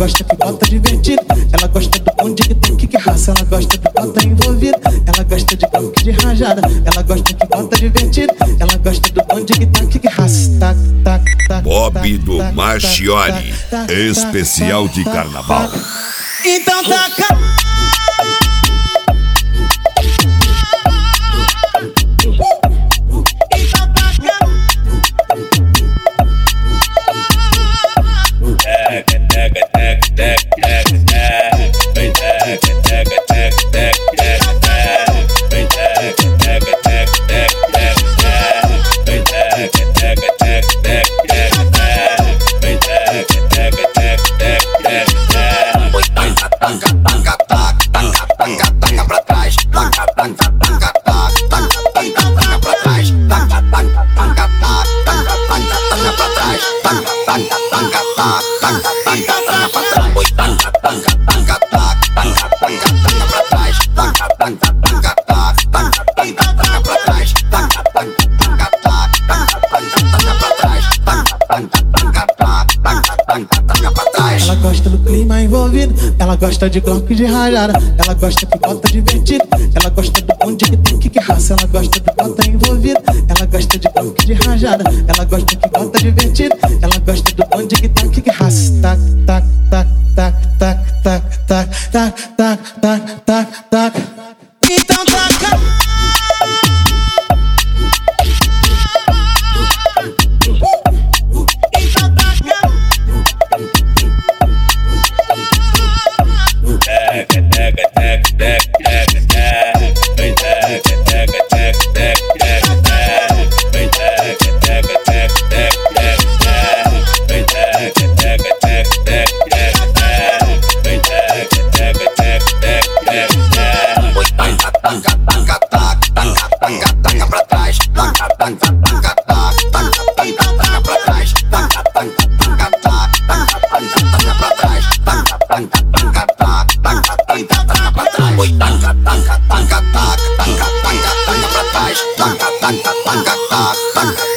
gosta que bota divertido. Ela gosta do bonde que tem que raça. Ela gosta de bota envolvido. Ela gosta de banco de rajada. Ela gosta que bota divertido. Ela gosta do bonde que tem que raça. Tac, tac, tac. Bob do Marchiori, especial de carnaval. Então taca. Ela gosta do clima envolvido. Ela gosta de glock de rajada. Ela gosta que bota divertido. Ela gosta do bonde que tem que raça. Ela gosta de bota envolvido. Ela gosta de glock de rajada. Ela gosta que bota divertido. Ela gosta do bonde que tem que raça. Tac, tac, tac, tac, tac, tac, tac, tac, tac, tac, tac, tac. Então taca. Tanca,